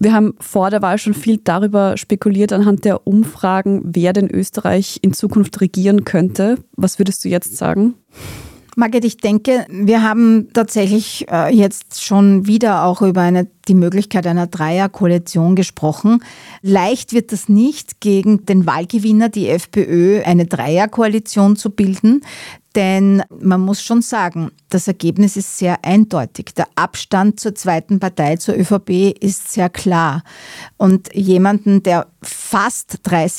Wir haben vor der Wahl schon viel darüber spekuliert anhand der Umfragen, wer denn Österreich in Zukunft regieren könnte. Was würdest du jetzt sagen? Margit, ich denke, wir haben tatsächlich jetzt schon wieder auch über die Möglichkeit einer Dreierkoalition gesprochen. Leicht wird das nicht, gegen den Wahlgewinner, die FPÖ, eine Dreierkoalition zu bilden. Denn man muss schon sagen, das Ergebnis ist sehr eindeutig. Der Abstand zur zweiten Partei, zur ÖVP, ist sehr klar. Und jemanden, der fast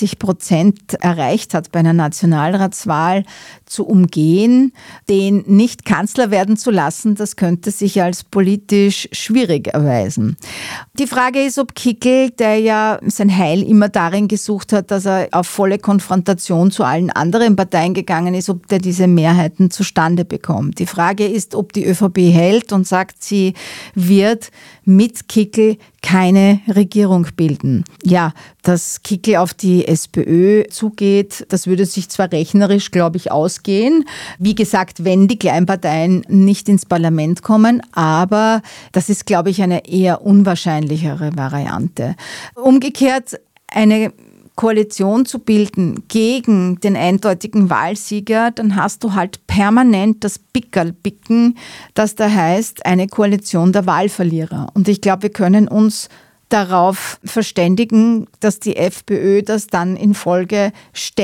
30% erreicht hat bei einer Nationalratswahl, zu umgehen, den nicht Kanzler werden zu lassen, das könnte sich als politisch schwierig erweisen. Die Frage ist, ob Kickl, der ja sein Heil immer darin gesucht hat, dass er auf volle Konfrontation zu allen anderen Parteien gegangen ist, ob der diese Mehrheiten zustande bekommt. Die Frage ist, ob die ÖVP hält und sagt, sie wird mit Kickl keine Regierung bilden. Ja, dass Kickl auf die SPÖ zugeht, das würde sich zwar rechnerisch, glaube ich, ausgehen. Wie gesagt, wenn die Kleinparteien nicht ins Parlament kommen, aber das ist, glaube ich, eine eher unwahrscheinlichere Variante. Umgekehrt, eine Koalition zu bilden gegen den eindeutigen Wahlsieger, dann hast du halt permanent das Pickerlpicken, das da heißt, eine Koalition der Wahlverlierer. Und ich glaube, wir können uns darauf verständigen, dass die FPÖ das dann in Folge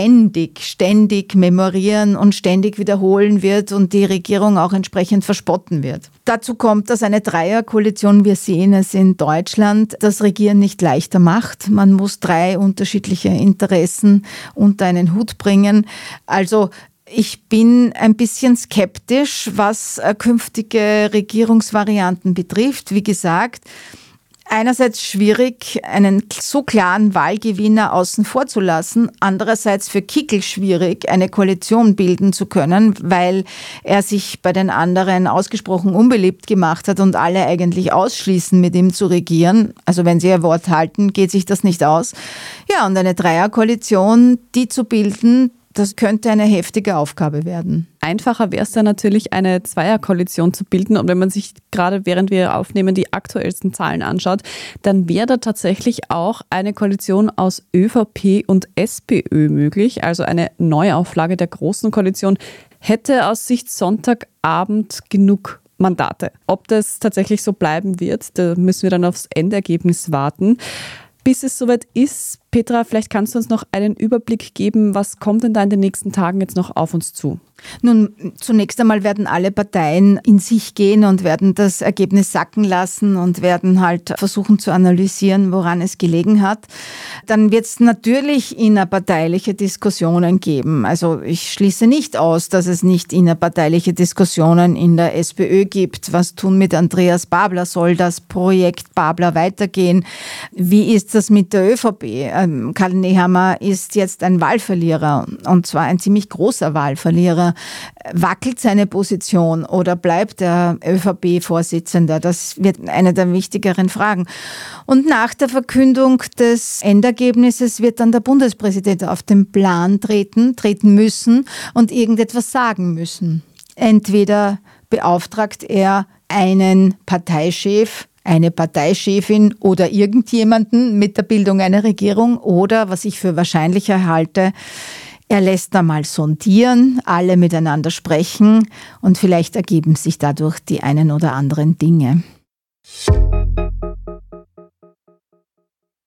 ständig memorieren und ständig wiederholen wird und die Regierung auch entsprechend verspotten wird. Dazu kommt, dass eine Dreierkoalition, wir sehen es in Deutschland, das Regieren nicht leichter macht. Man muss 3 unterschiedliche Interessen unter einen Hut bringen. Also ich bin ein bisschen skeptisch, was künftige Regierungsvarianten betrifft. Wie gesagt, einerseits schwierig, einen so klaren Wahlgewinner außen vor zu lassen, andererseits für Kickl schwierig, eine Koalition bilden zu können, weil er sich bei den anderen ausgesprochen unbeliebt gemacht hat und alle eigentlich ausschließen, mit ihm zu regieren. Also wenn sie ihr Wort halten, geht sich das nicht aus. Ja, und eine Dreierkoalition, die zu bilden, das könnte eine heftige Aufgabe werden. Einfacher wäre es dann natürlich, eine Zweierkoalition zu bilden. Und wenn man sich gerade, während wir aufnehmen, die aktuellsten Zahlen anschaut, dann wäre da tatsächlich auch eine Koalition aus ÖVP und SPÖ möglich. Also eine Neuauflage der Großen Koalition hätte aus Sicht Sonntagabend genug Mandate. Ob das tatsächlich so bleiben wird, da müssen wir dann aufs Endergebnis warten. Bis es soweit ist, Petra, vielleicht kannst du uns noch einen Überblick geben, was kommt denn da in den nächsten Tagen jetzt noch auf uns zu? Nun, zunächst einmal werden alle Parteien in sich gehen und werden das Ergebnis sacken lassen und werden halt versuchen zu analysieren, woran es gelegen hat. Dann wird es natürlich innerparteiliche Diskussionen geben. Also ich schließe nicht aus, dass es nicht innerparteiliche Diskussionen in der SPÖ gibt. Was tun mit Andreas Babler? Soll das Projekt Babler weitergehen? Wie ist das mit der ÖVP? Karl Nehammer ist jetzt ein Wahlverlierer und zwar ein ziemlich großer Wahlverlierer. Wackelt seine Position oder bleibt er ÖVP-Vorsitzender? Das wird eine der wichtigeren Fragen. Und nach der Verkündung des Endergebnisses wird dann der Bundespräsident auf den Plan treten müssen und irgendetwas sagen müssen. Entweder beauftragt er einen Parteichef, eine Parteichefin oder irgendjemanden mit der Bildung einer Regierung oder, was ich für wahrscheinlicher halte, er lässt da mal sondieren, alle miteinander sprechen und vielleicht ergeben sich dadurch die einen oder anderen Dinge.